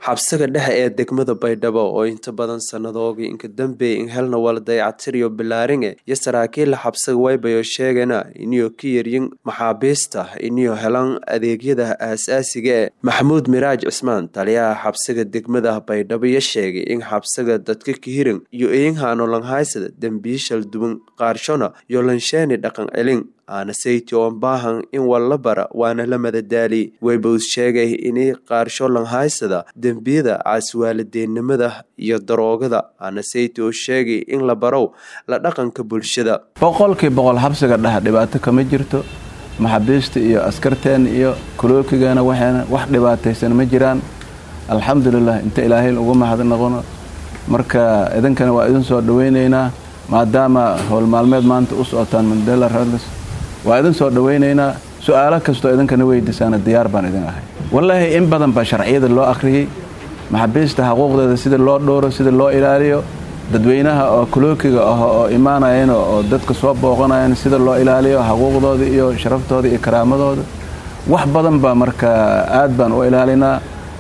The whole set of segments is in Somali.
xabsiga dhexe ee degmada Baydhabo oo inta badan sanadoodii inka dambe in helna wala dayactiriyo bilaaringe iyo saraakiil xabsiga waybayo sheegana inuu ka yaryin maxaabiista inuu helan adeegyada aasaasiga ah. Maxamuud Miraaj Cismaan taliyaha xabsiga degmada Baydhabo ayaa sheegay in xabsiga dadka ka hirin iyo eeyahan oo haysada dambiishal duwan qaarshona iyo lansheeni dhaqan celin ana sayti oo baahan in wala bara waana la madadaali wayba sheegay in qaarsho lan haysada dambiyada caswaaladeennimada iyo daroogada ana sayti oo sheegay in la baro la dhaqanka bulshada boqolkiiba xabsiga dhexe dhibaato kama jirto maxaabiista iyo askarteen iyo kulookigeena wax dhibaataysan ma jiraan alxamdulillah inta ilaahay ugu mahadnaqono marka idinkana waa idin soo dhaweyneynaa maadaama howl maalmeed maanta u socotaan Mandela Rhodes waa idin soo dhaweyneynaa su'aalo kasto idinkana weydiisana diyaar baan idin ahay wallahi in badan ba sharciyada loo akhriyay maxaabiista xuquuqdooda sida loo dhooro sida loo ilaaliyo dadweynaha oo kulookiga oo imaanayeen oo dadka soo booqanayeen sida loo ilaaliyo xuquuqdooda iyo sharaftooda iyo karaamadooda wax badan ba marka aad baan u ilaalinaa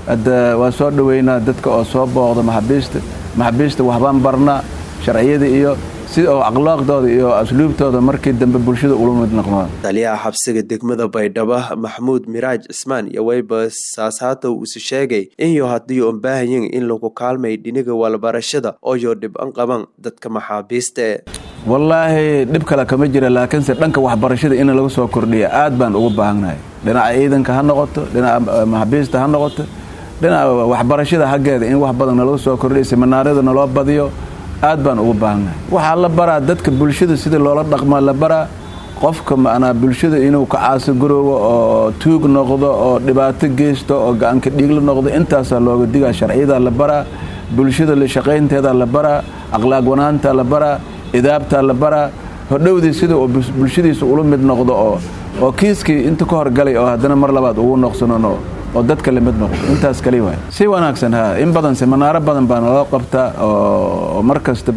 waa soo dhaweynaa dadka oo soo booqda maxaabiista waxbaan barnaa sharciyada iyo sida oo akhlaaqdooda iyo asluubtooda markii dambe bulshada ula mid noqdaan taliyaha xabsiga degmada Baydhabo Maxamuud Miraaj Cismaan iyo wayba saasaata uu sheegay in hadii uu baahan in lagu kaalmay dhiniga walbarashada oo yo dib an qaban dadka maxaabiista wallahi dib kala kama jira laakiin se dhanka waxbarashada in lagu soo kordhiyo aad baan ugu baahanahay dhinaca ciidanka ha noqoto dhinaca maxaabiista ha noqoto dhinaca waxbarashada hageeda in wax badan lagu soo kordhiyo seminaarada loo badiyo aad baan ugu baahanahay waxa la baraa dadka bulshada sida loola dhaqmo la baraa qofka maana bulshada inuu ka caasi garoobo oo tuug noqdo oo dhibaato geysto oo gacanka dhigla noqdo intaas looga digaa sharciyada la baraa bulshada la shaqeynteeda la baraa akhlaaq wanaanta la baraa idaabta la baraa hodhowdii sida oo bulshadiisa ula mid noqdo oo kiiskii inta ka horgalay oo hadana mar labaad ugu noqsano oo dadka la mid noqdo intaas kali way si wanaagsan in badan seminaaro badan baan loo qabtaa oo markasta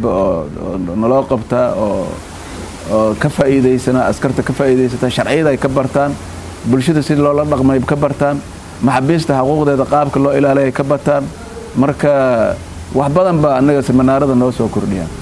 loo qabtaa oo ka faa'iideysana askarta ka faa'iideysata sharciyada ay ka bartaan bulshada si loola dhaqmay ka bartaan maxaabiista xuquuqdeeda qaabka loo ilaaliyo ka bartaan marka wax badan ba anaga seminaarada noo soo kordhiyaan